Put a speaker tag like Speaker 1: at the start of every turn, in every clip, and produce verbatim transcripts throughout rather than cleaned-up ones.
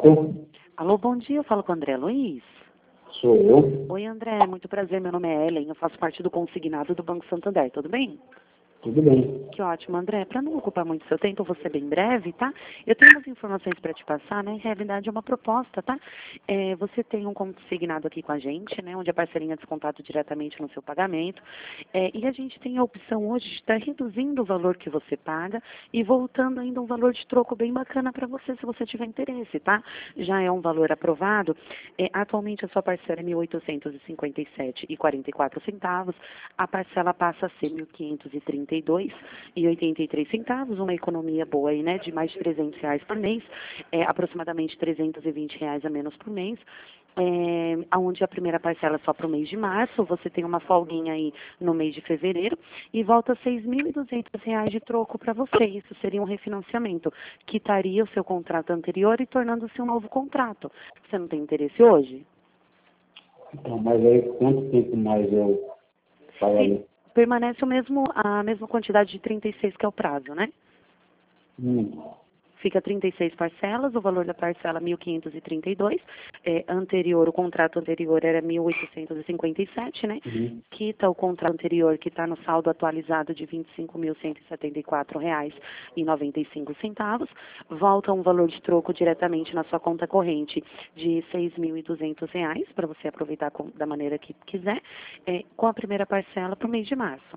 Speaker 1: próprio.
Speaker 2: Alô, bom dia, eu falo com o André Luiz.
Speaker 1: Sou eu.
Speaker 2: Oi, André, muito prazer, meu nome é Ellen, eu faço parte do consignado do Banco Santander, tudo bem?
Speaker 1: Tudo bem.
Speaker 2: Que ótimo, André. Para não ocupar muito seu tempo, eu vou ser bem breve, tá? Eu tenho umas informações para te passar, né? Em realidade é uma proposta, tá? É, você tem um consignado aqui com a gente, né? Onde a parcelinha é descontado diretamente no seu pagamento. É, e a gente tem a opção hoje de estar reduzindo o valor que você paga e voltando ainda um valor de troco bem bacana para você, se você tiver interesse, tá? Já é um valor aprovado. É, atualmente a sua parcela é mil oitocentos e cinquenta e sete reais e quarenta e quatro centavos. A parcela passa a ser mil quinhentos e trinta e dois reais e oitenta e três centavos, uma economia boa aí, né, de mais de trezentos reais por mês, é, aproximadamente trezentos e vinte reais a menos por mês, é, onde a primeira parcela é só para o mês de março, você tem uma folguinha aí no mês de fevereiro e volta seis mil e duzentos reais de troco para você. Isso seria um refinanciamento, quitaria o seu contrato anterior e tornando-se um novo contrato. Você não tem interesse hoje?
Speaker 1: Então, mas aí quanto tempo mais eu pagaria?
Speaker 2: Permanece o mesmo, a mesma quantidade de trinta e seis que é o prazo, né?
Speaker 1: Hum.
Speaker 2: Fica trinta e seis parcelas, o valor da parcela mil quinhentos e trinta e dois. É, anterior, o contrato anterior era mil oitocentos e cinquenta e sete, né?
Speaker 1: Uhum.
Speaker 2: Quita o contrato anterior, que está no saldo atualizado de vinte e cinco mil cento e setenta e quatro reais e noventa e cinco centavos. Volta um valor de troco diretamente na sua conta corrente de seis mil e duzentos reais, para você aproveitar com, da maneira que quiser, é, com a primeira parcela para o mês de março.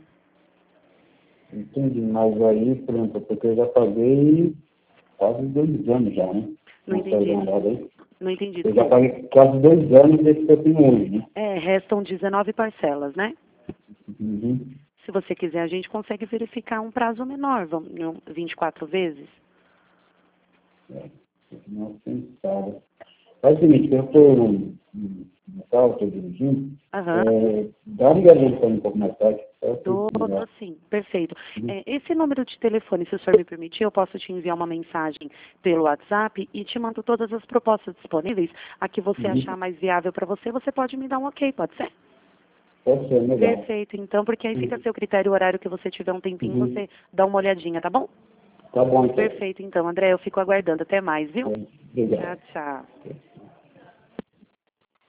Speaker 1: Entendi, mas aí, pronto, porque eu já paguei quase dois anos já, né?
Speaker 2: Não
Speaker 1: Não sei
Speaker 2: entendi.
Speaker 1: lembrado aí.
Speaker 2: Não entendi.
Speaker 1: Eu já paguei quase dois anos desse que eu tenho hoje, né?
Speaker 2: É, restam dezenove parcelas, né?
Speaker 1: Uhum.
Speaker 2: Se você quiser, a gente consegue verificar um prazo menor, vamos, vinte e quatro vezes.
Speaker 1: É, não pensava. Faz o seguinte, eu estou no carro, estou dirigindo,
Speaker 2: Aham.
Speaker 1: é, dá uma ligadinha para mim um pouco mais tarde.
Speaker 2: Dou, dou sim, perfeito. É, esse número de telefone, se o senhor me permitir, eu posso te enviar uma mensagem pelo WhatsApp e te mando todas as propostas disponíveis. A que você
Speaker 1: Uhum.
Speaker 2: achar mais viável para você, você pode me dar um ok, pode ser?
Speaker 1: Pode ser, legal.
Speaker 2: Perfeito, então, porque aí fica a seu critério, o horário que você tiver um tempinho,
Speaker 1: Uhum.
Speaker 2: você dá uma olhadinha, tá bom?
Speaker 1: Tá bom, então.
Speaker 2: Perfeito, então, André, eu fico aguardando. Até mais, viu?
Speaker 1: É, obrigado.
Speaker 2: Tchau, tchau.